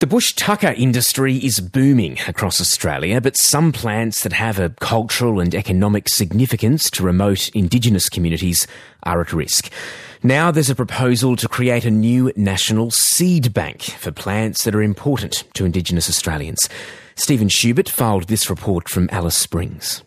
The bush tucker industry is booming across Australia, but some plants that have a cultural and economic significance to remote Indigenous communities are at risk. Now there's a proposal to create a new national seed bank for plants that are important to Indigenous Australians. Stephen Schubert filed this report from Alice Springs.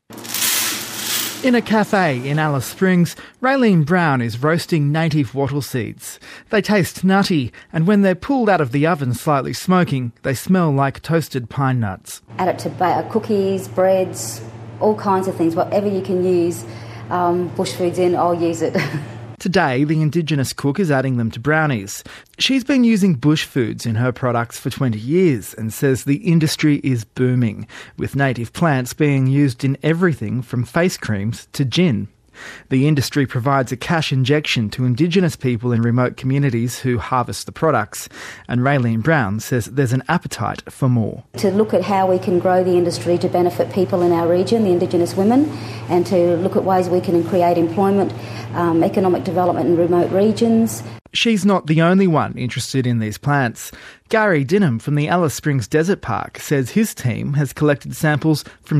In a cafe in Alice Springs, Raylene Brown is roasting native wattle seeds. They taste nutty, and when they're pulled out of the oven slightly smoking, they smell like toasted pine nuts. Add it to cookies, breads, all kinds of things. Whatever you can use bush foods in, I'll use it. Today, the Indigenous cook is adding them to brownies. She's been using bush foods in her products for 20 years and says the industry is booming, with native plants being used in everything from face creams to gin. The industry provides a cash injection to Indigenous people in remote communities who harvest the products, and Raylene Brown says there's an appetite for more. To look at how we can grow the industry to benefit people in our region, the Indigenous women, and to look at ways we can create employment, economic development in remote regions. She's not the only one interested in these plants. Gary Dinham from the Alice Springs Desert Park says his team has collected samples from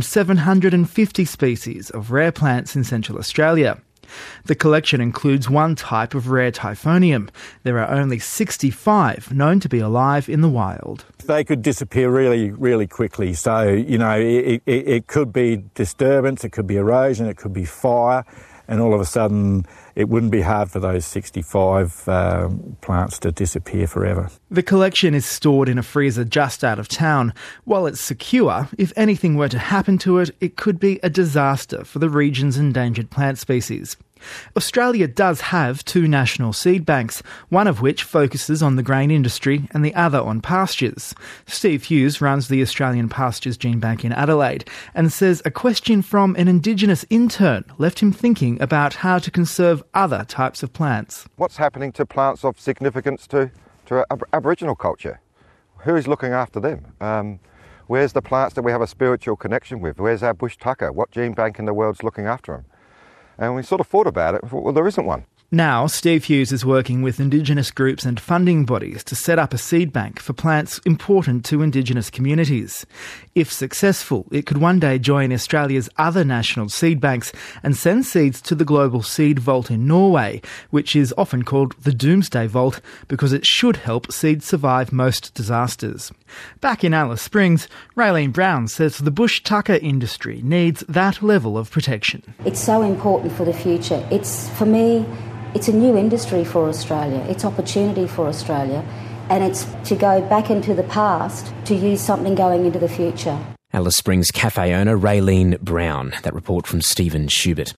750 species of rare plants in Central Australia. The collection includes one type of rare Typhonium. There are only 65 known to be alive in the wild. They could disappear really, really quickly. So, it could be disturbance, it could be erosion, it could be fire, and all of a sudden it wouldn't be hard for those 65 plants to disappear forever. The collection is stored in a freezer just out of town. While it's secure, if anything were to happen to it, it could be a disaster for the region's endangered plant species. Australia does have two national seed banks, one of which focuses on the grain industry and the other on pastures. Steve Hughes runs the Australian Pastures Gene Bank in Adelaide and says a question from an Indigenous intern left him thinking about how to conserve other types of plants. What's happening to plants of significance to Aboriginal culture? Who is looking after them? Where's the plants that we have a spiritual connection with? Where's our bush tucker? What gene bank in the world's looking after them? And we sort of thought about it. Well, there isn't one. Now, Steve Hughes is working with Indigenous groups and funding bodies to set up a seed bank for plants important to Indigenous communities. If successful, it could one day join Australia's other national seed banks and send seeds to the Global Seed Vault in Norway, which is often called the Doomsday Vault because it should help seeds survive most disasters. Back in Alice Springs, Raylene Brown says the bush tucker industry needs that level of protection. It's so important for the future. For me, it's a new industry for Australia. It's opportunity for Australia. And it's to go back into the past to use something going into the future. Alice Springs cafe owner Raylene Brown. That report from Stephen Schubert.